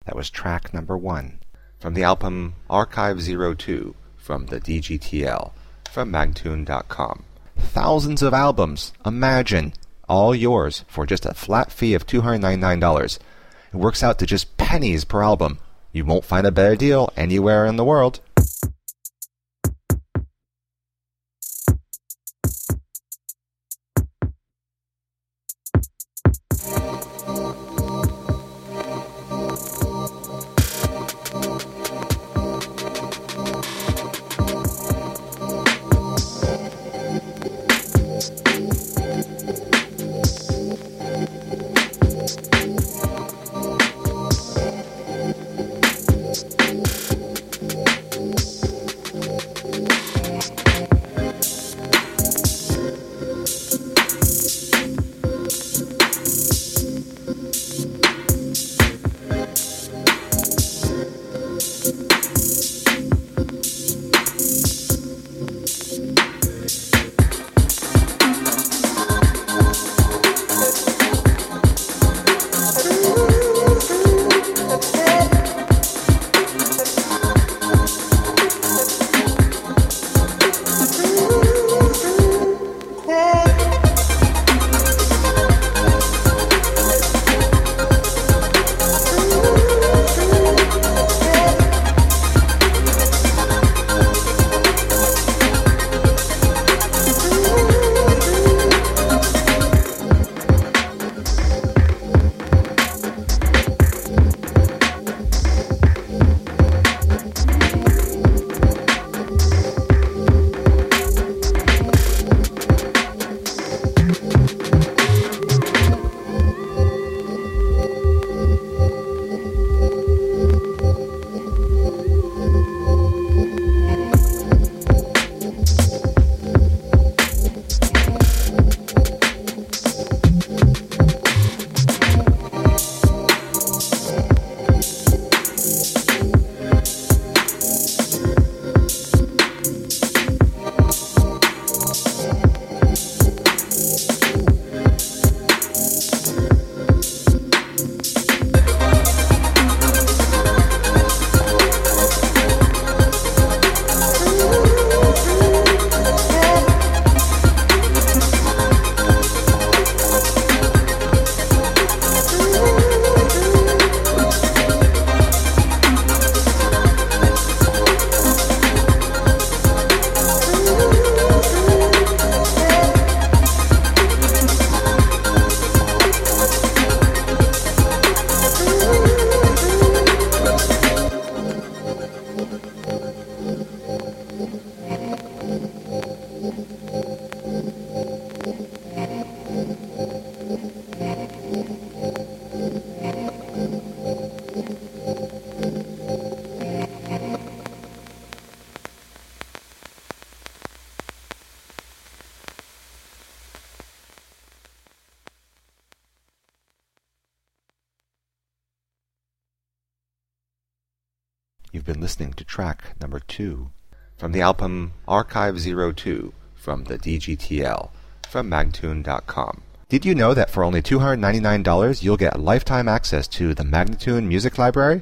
That was track number 1 from the album Archive 02 from the DGTL from Magtune.com. Thousands of albums, imagine, all yours for just a flat fee of $299. It works out to just pennies per album. You won't find a better deal anywhere in the world. You've been listening to track number 2 from the album Archive 02 from the DGTL from Magtune.com. Did you know that for only $299 you'll get lifetime access to the Magnatune Music Library?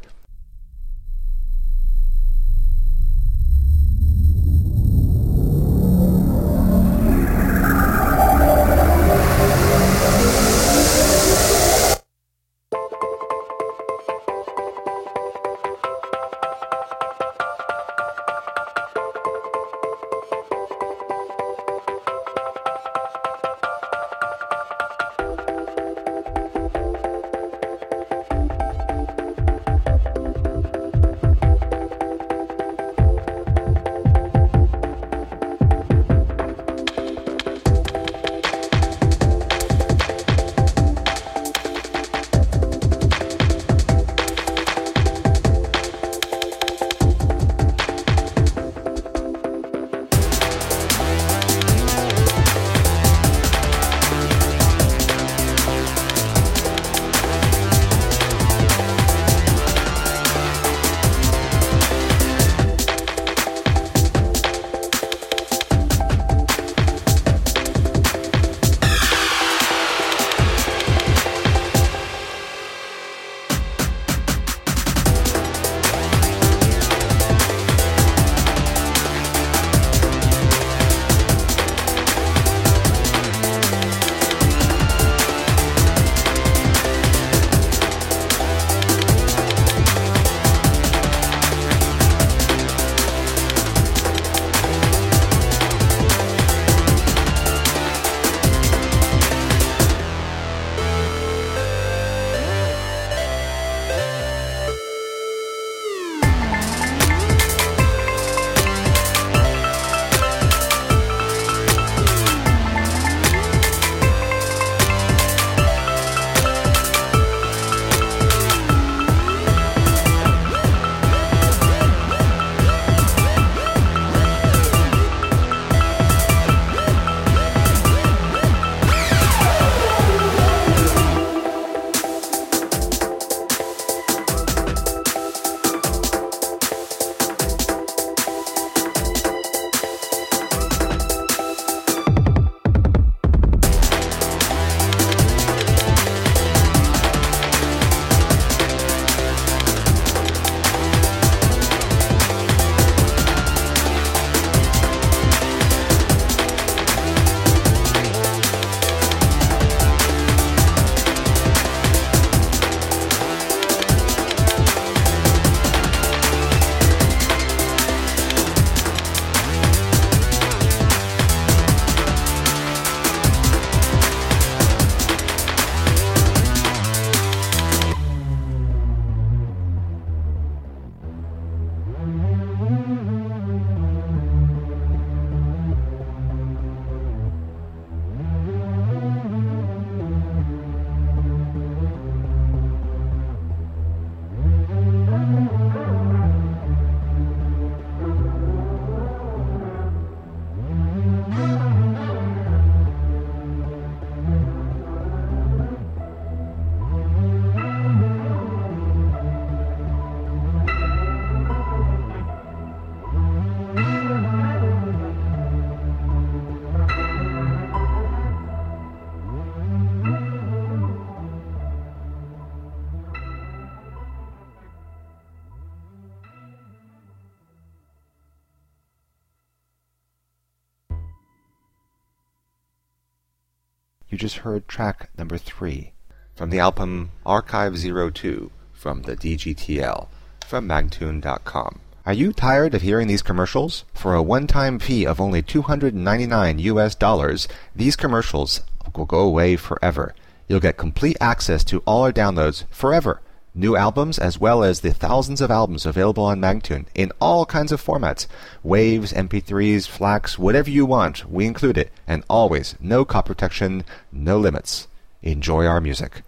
You just heard track number 3 from the album Archive 02 from the DGTL from Magtune.com. Are you tired of hearing these commercials? For a one-time fee of only $299, these commercials will go away forever. You'll get complete access to all our downloads forever. New albums as well as the thousands of albums available on Magtune in all kinds of formats. Waves, MP3s, FLAC, whatever you want, we include it. And always, no copy protection, no limits. Enjoy our music.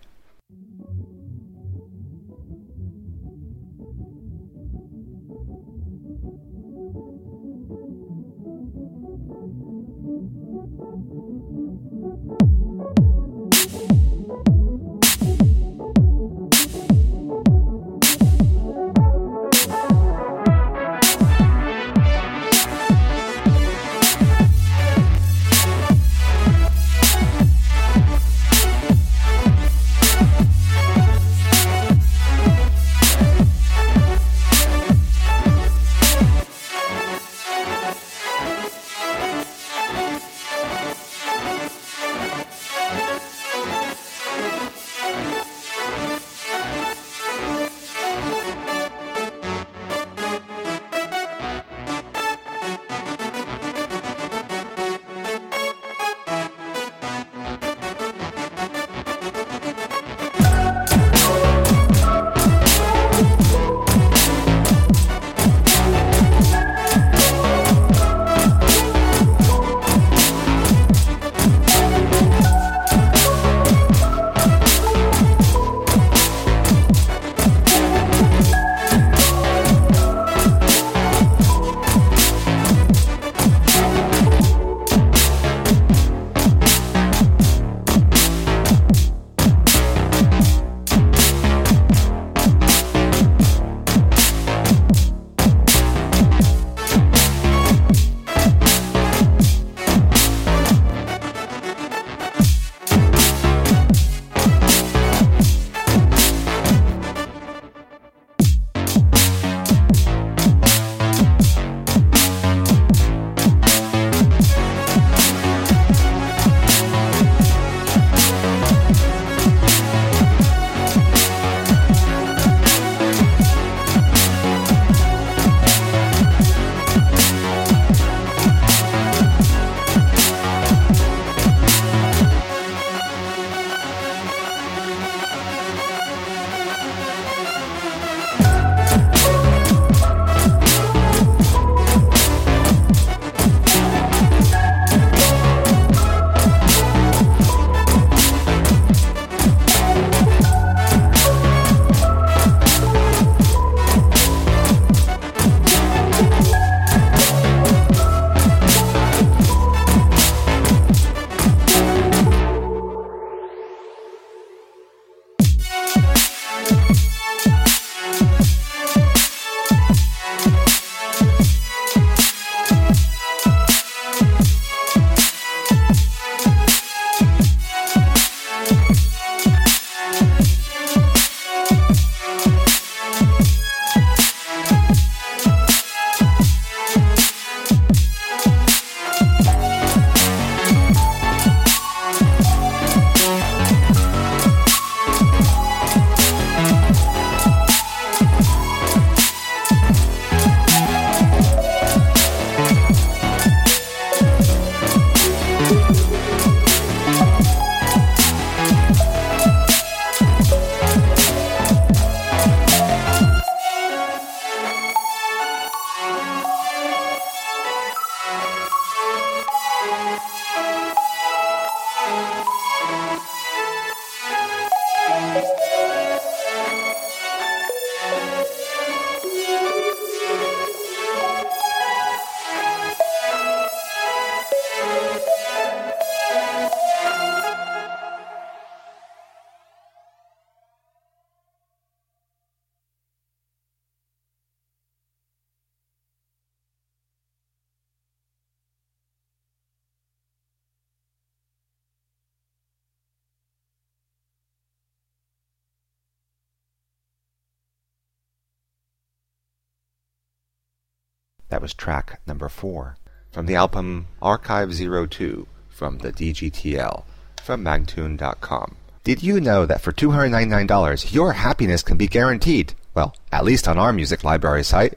That was track number 4 from the album Archive 02 from the DGTL from Magtune.com. Did you know that for $299 your happiness can be guaranteed? Well, at least on our music library site.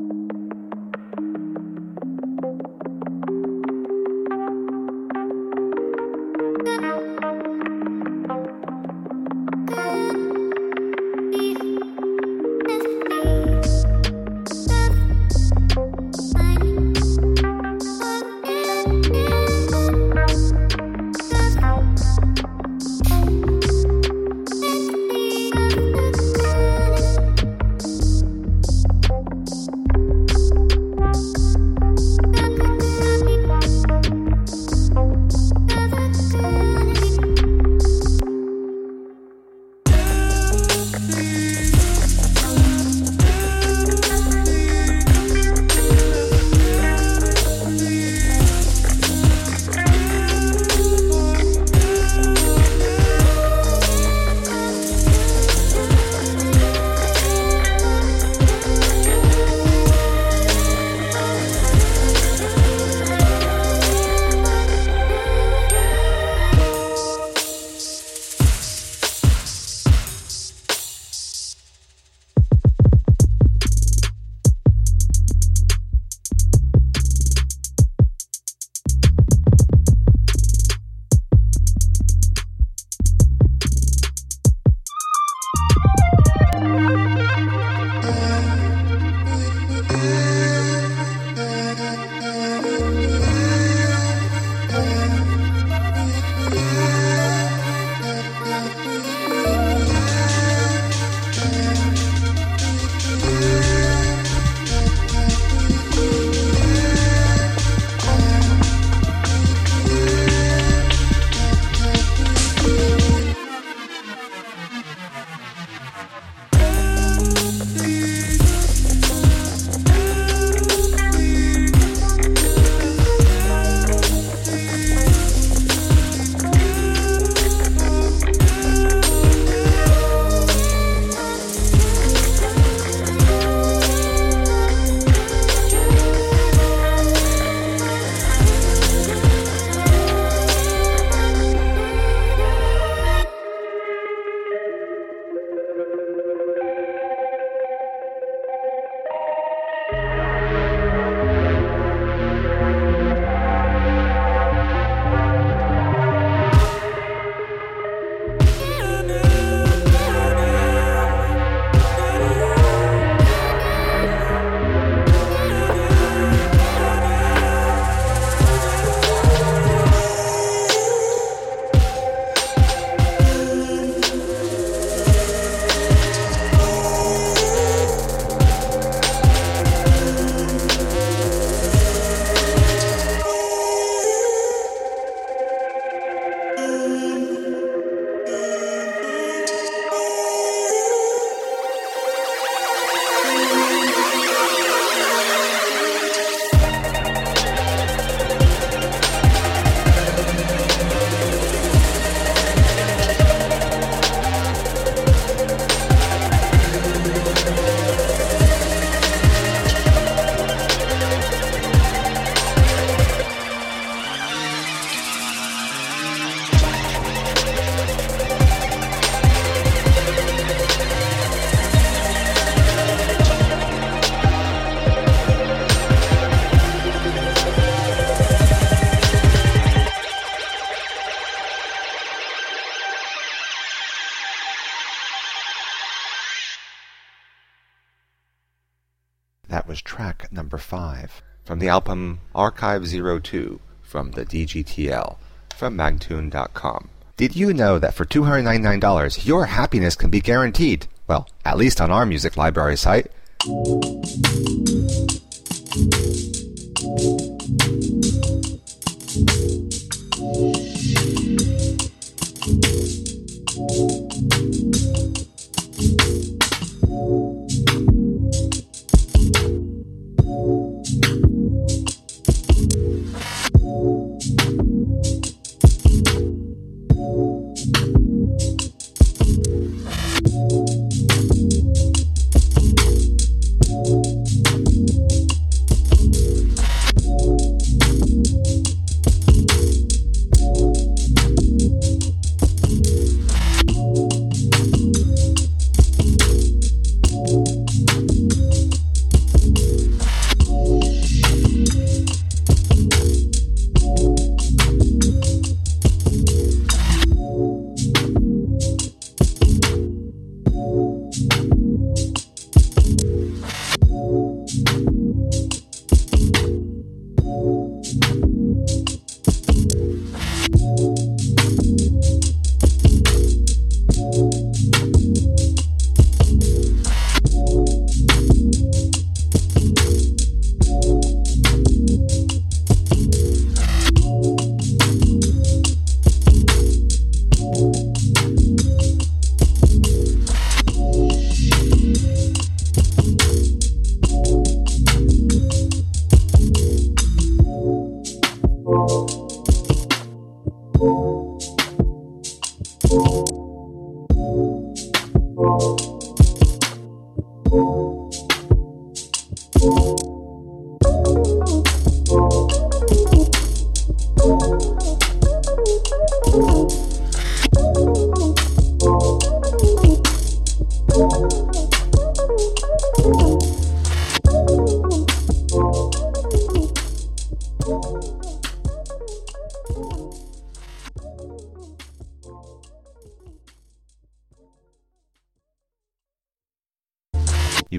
That was track number 5 from the album Archive 02 from the DGTL from Magtune.com. Did you know that for $299 your happiness can be guaranteed? Well, at least on our music library site.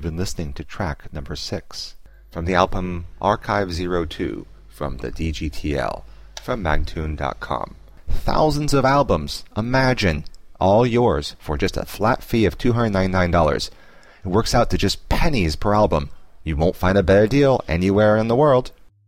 been listening to track number 6 from the album Archive 02 from the DGTL from Magtune.com. Thousands of albums, imagine, all yours for just a flat fee of $299. It works out to just pennies per album. You won't find a better deal anywhere in the world.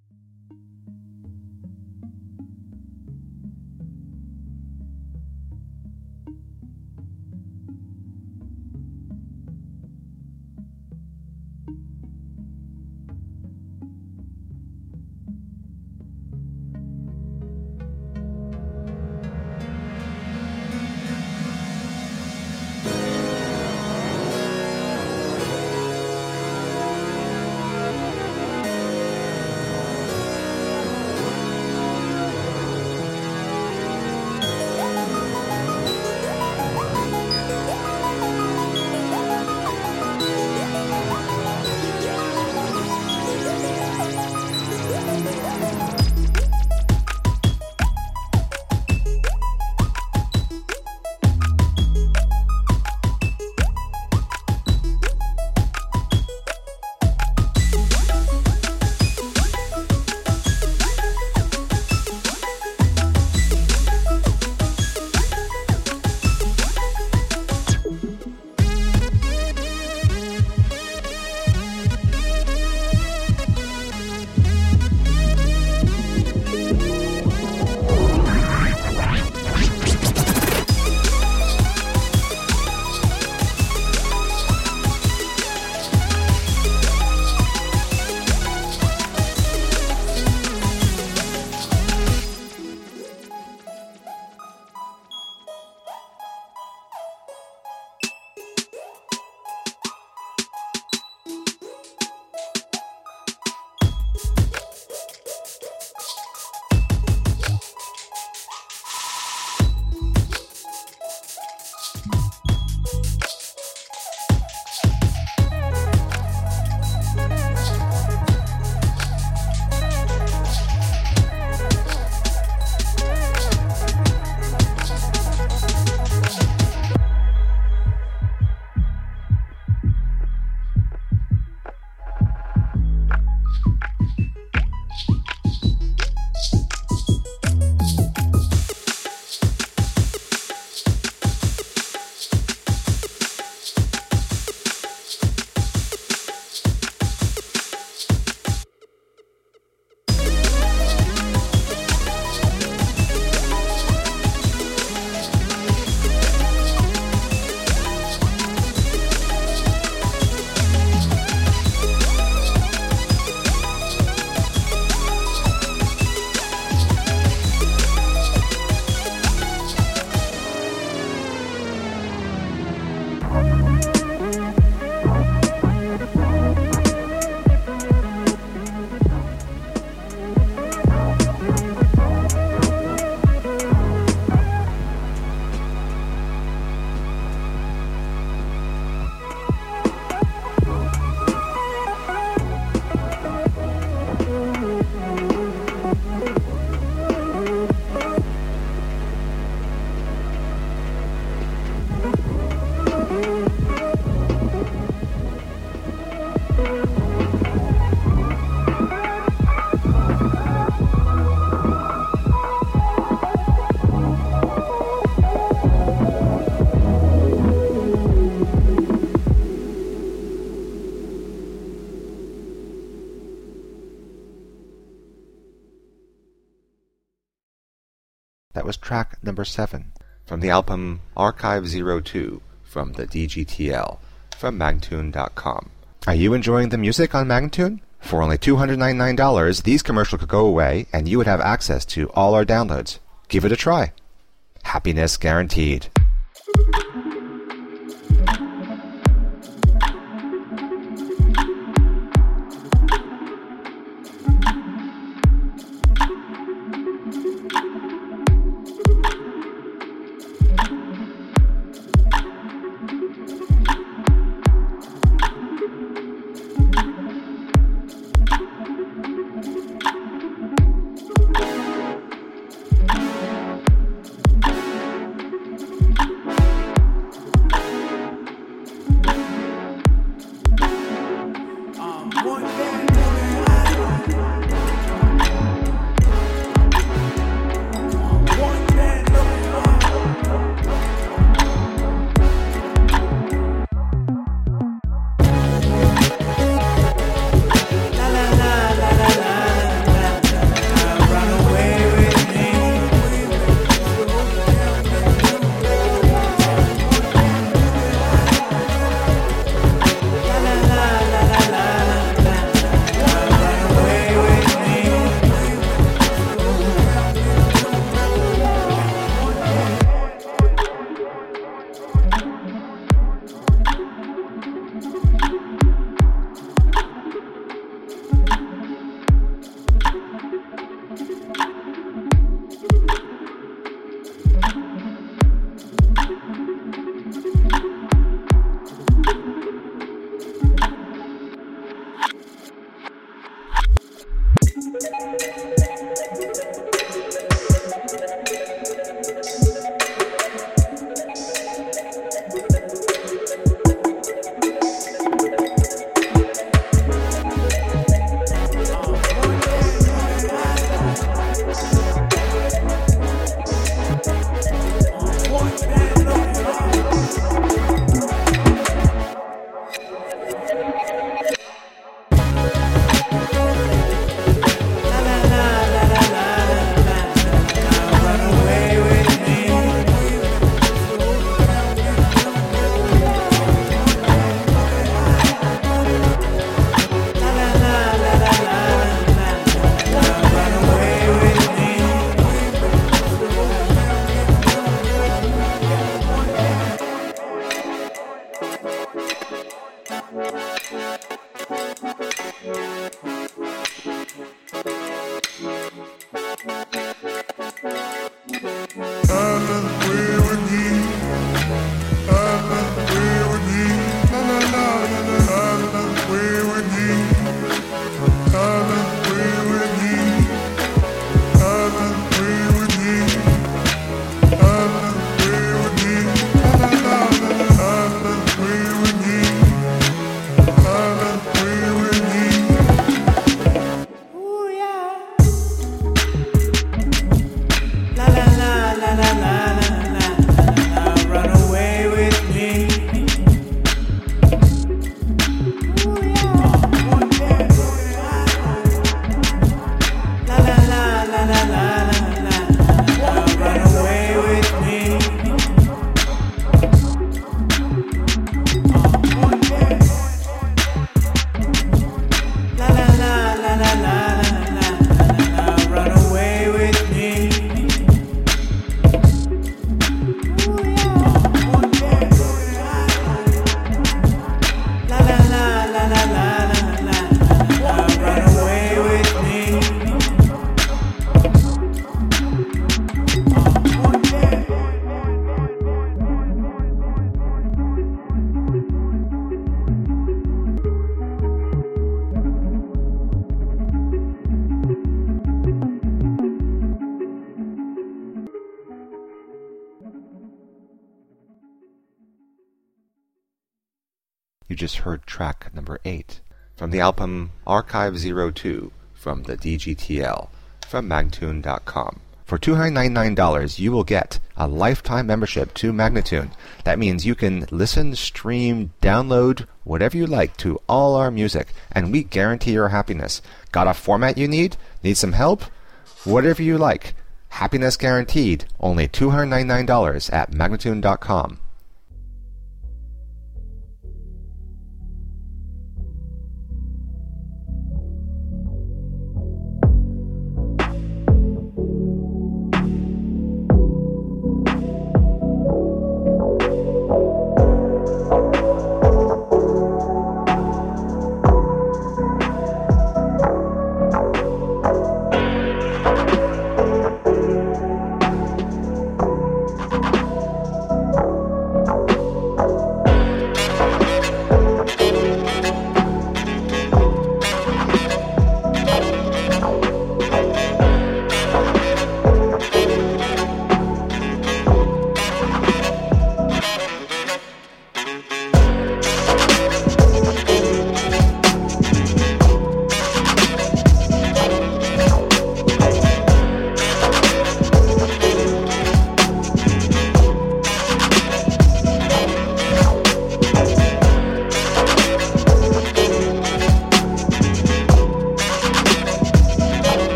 That was track number 7 from the album Archive 02 from the DGTL from Magtune.com. Are you enjoying the music on Magtune? For only $299, these commercials could go away and you would have access to all our downloads. Give it a try. Happiness guaranteed. You just heard track number 8 from the album Archive 02 from the DGTL from Magnatune.com. For $299, you will get a lifetime membership to Magnatune. That means you can listen, stream, download, whatever you like to all our music, and we guarantee your happiness. Got a format you need? Need some help? Whatever you like. Happiness guaranteed. Only $299 at Magnatune.com.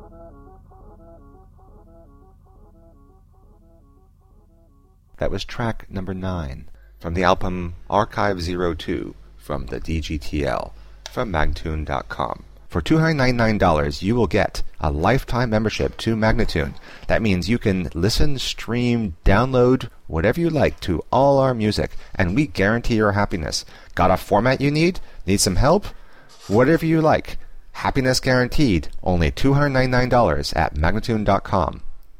That was track number 9 from the album Archive 02 from the DGTL from Magnatune.com. For $299, you will get a lifetime membership to Magnatune. That means you can listen, stream, download, whatever you like to all our music, and we guarantee your happiness. Got a format you need? Need some help? Whatever you like. Happiness guaranteed. Only $299 at Magnatune.com.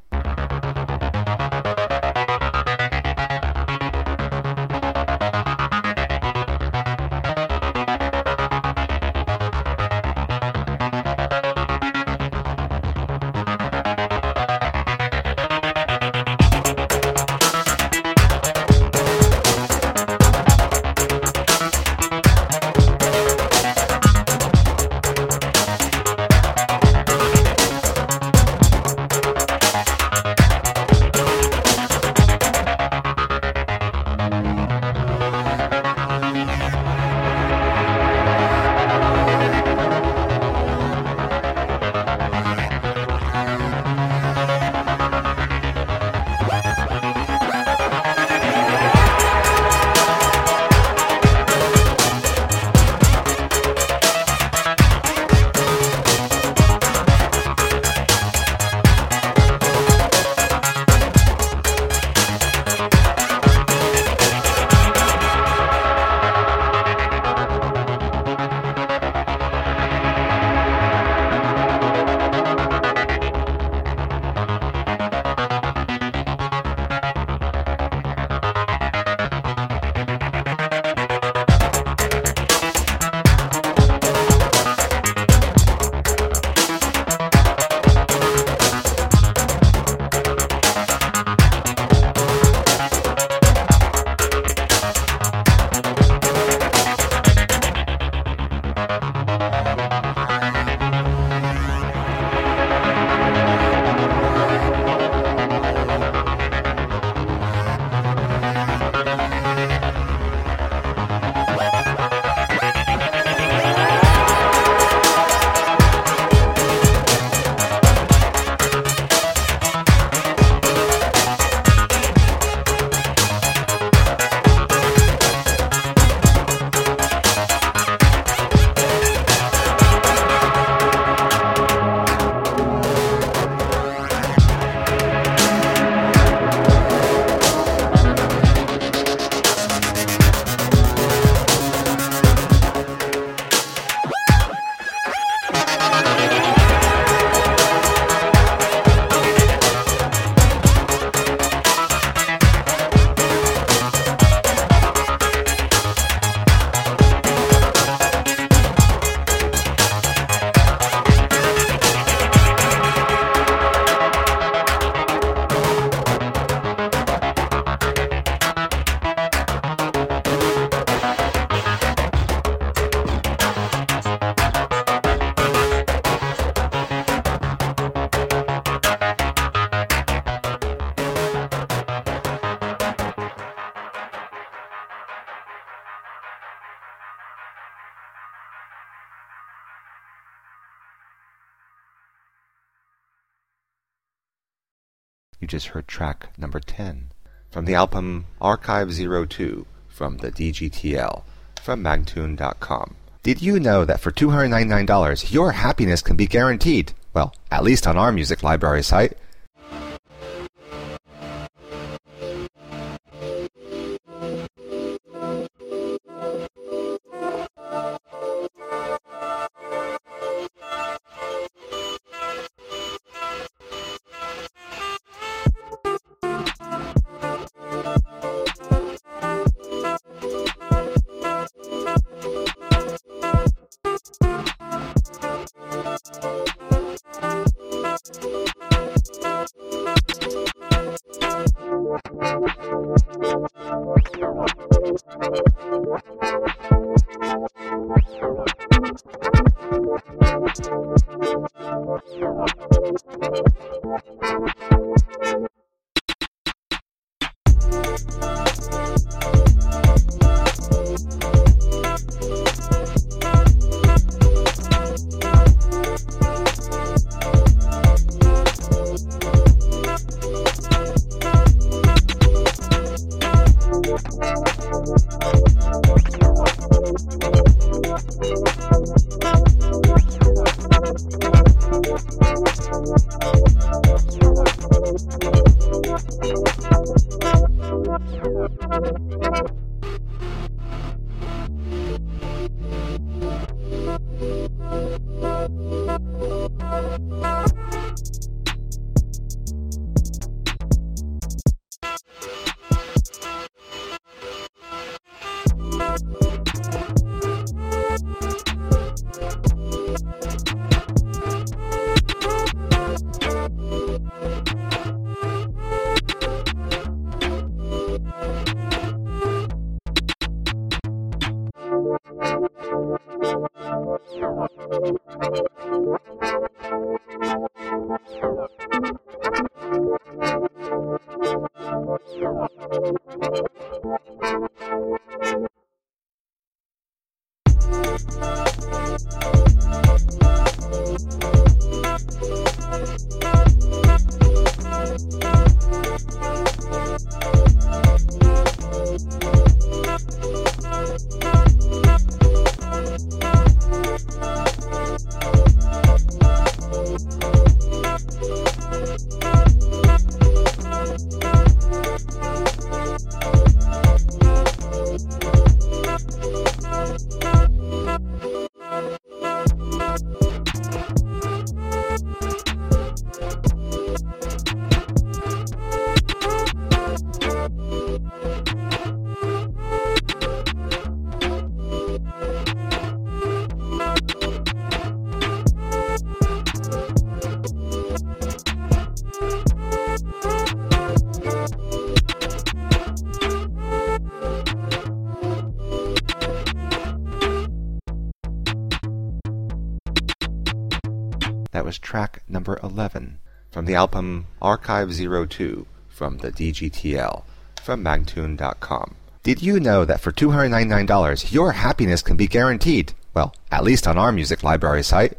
You just heard track number 10 from the album Archive 02 from the DGTL from Magnatune.com. Did you know that for $299 your happiness can be guaranteed? Well, at least on our music library site. That was track number 11 from the album Archive 02 from the DGTL from Magtune.com. Did you know that for $299 your happiness can be guaranteed? Well, at least on our music library site.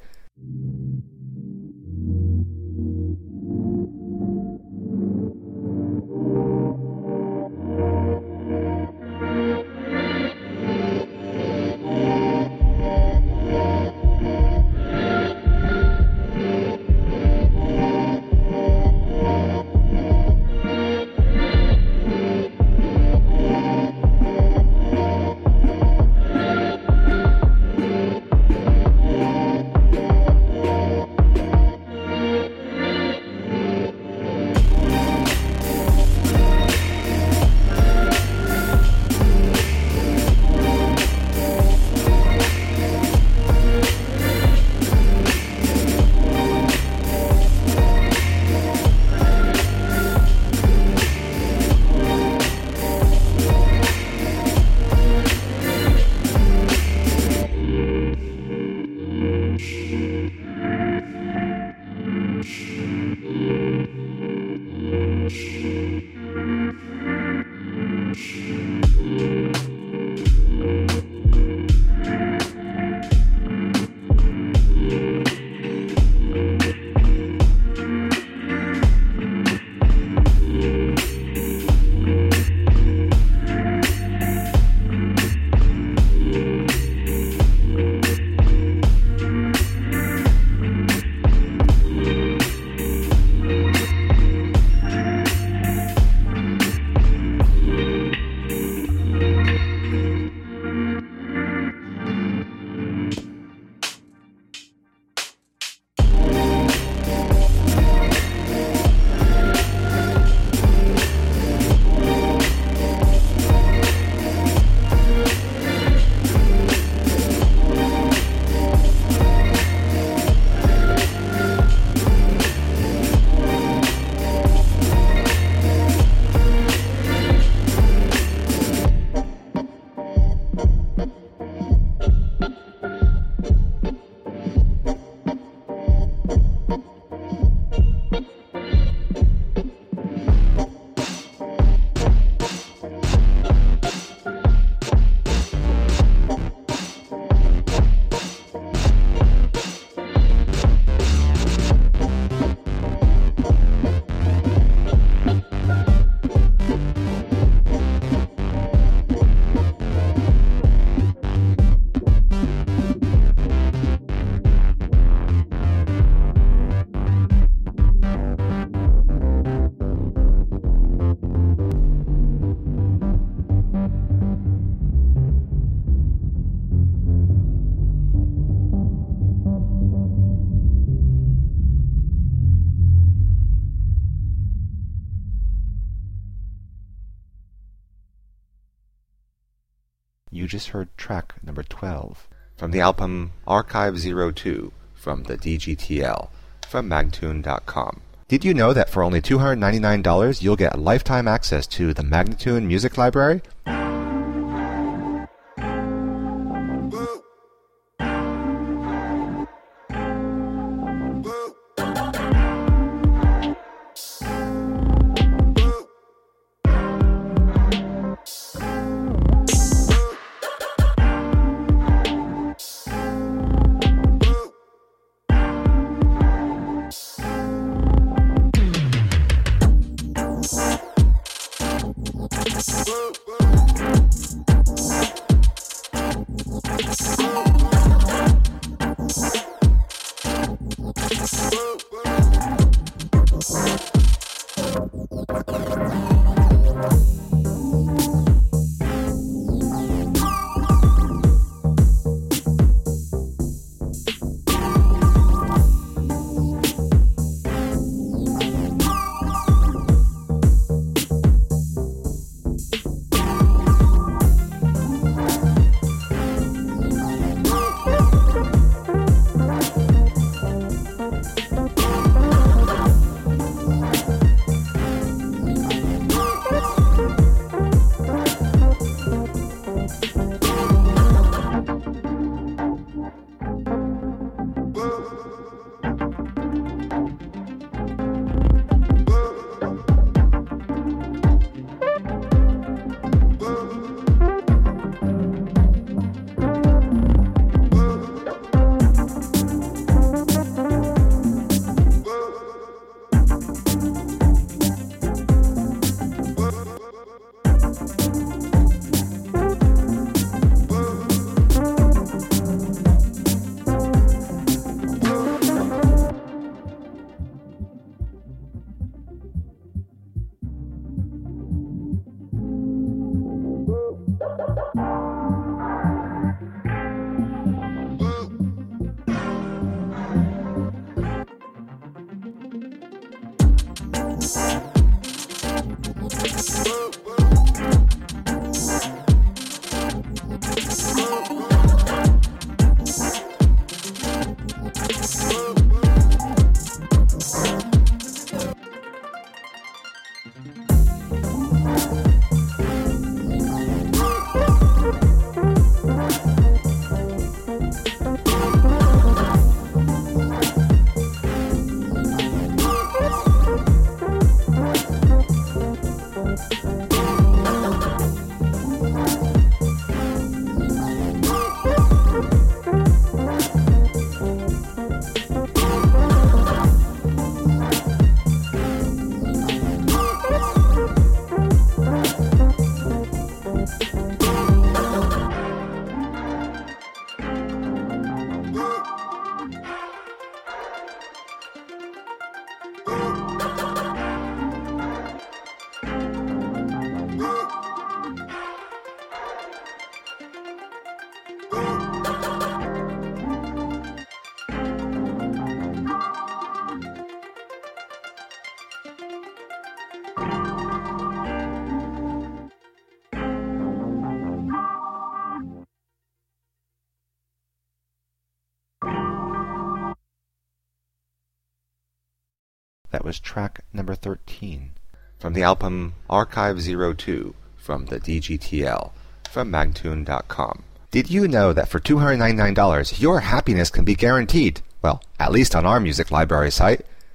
You just heard track number 12 from the album Archive 02 from the DGTL from Magnatune.com. Did you know that for only $299 you'll get lifetime access to the Magnatune Music Library? That was track number 13 from the album Archive 02 from the DGTL from Magnatune.com. Did you know that for $299 your happiness can be guaranteed? Well, at least on our music library site.